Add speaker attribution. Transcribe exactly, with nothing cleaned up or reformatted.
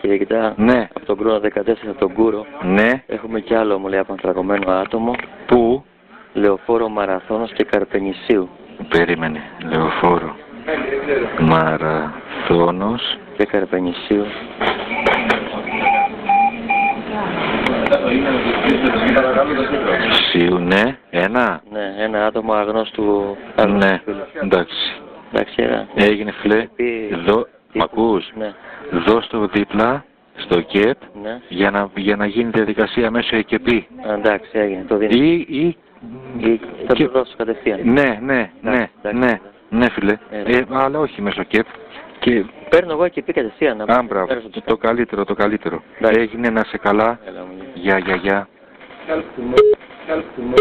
Speaker 1: Και κοιτά,
Speaker 2: Ναι.
Speaker 1: από τον Κρόνο δεκατέσσερα, από τον Κούρο,
Speaker 2: Ναι.
Speaker 1: έχουμε κι άλλο, μου λέει, απανθρακωμένο άτομο.
Speaker 2: Πού?
Speaker 1: Λεωφόρο Μαραθώνος και Καρπενησίου.
Speaker 2: Περίμενε. Λεωφόρο Μαραθώνος
Speaker 1: Και Καρπενησίου.
Speaker 2: Σίου, ναι. Ένα.
Speaker 1: Ναι, ένα άτομο αγνώστου.
Speaker 2: Ναι. Εντάξει.
Speaker 1: Εντάξει, ένα.
Speaker 2: Έγινε φίλε. Εδώ. Μ' ακούς?
Speaker 1: Ναι.
Speaker 2: Δώσ' το δίπλα στο ΚΕΠ
Speaker 1: Ναι.
Speaker 2: για να, για να γίνει διαδικασία μέσω ΕΚΕΠΗ.
Speaker 1: Εντάξει, έγινε, το δίνω.
Speaker 2: Ή, ή,
Speaker 1: Ή θα
Speaker 2: και-
Speaker 1: το δώσω κατευθείαν.
Speaker 2: ναι, ναι, ναι,
Speaker 1: εντάξει.
Speaker 2: ναι, ναι φίλε.
Speaker 1: Ε,
Speaker 2: Ε, αλλά όχι μέσω ΚΕΠ. Και,
Speaker 1: Παίρνω εγώ και πει κατευθείαν. να-
Speaker 2: α, μπράβο,
Speaker 1: πέρασω τους-
Speaker 2: το καλύτερο, το καλύτερο.
Speaker 1: Εντάξει.
Speaker 2: Έγινε, να σε καλά.
Speaker 1: Έλα μου.
Speaker 2: Γεια, γεια, γεια.